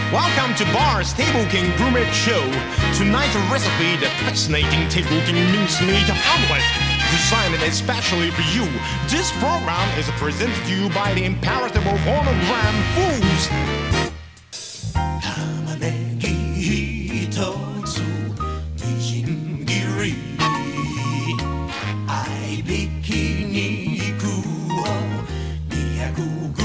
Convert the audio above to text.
Welcome to Bar's Table King Gourmet Show. Tonight's recipe, the fascinating Table King mincemeat omelet, designed especially for you. This program is presented to you by the imperitable Phonogram Foods. 玉ねぎ一つみじん切り、合いびき肉を200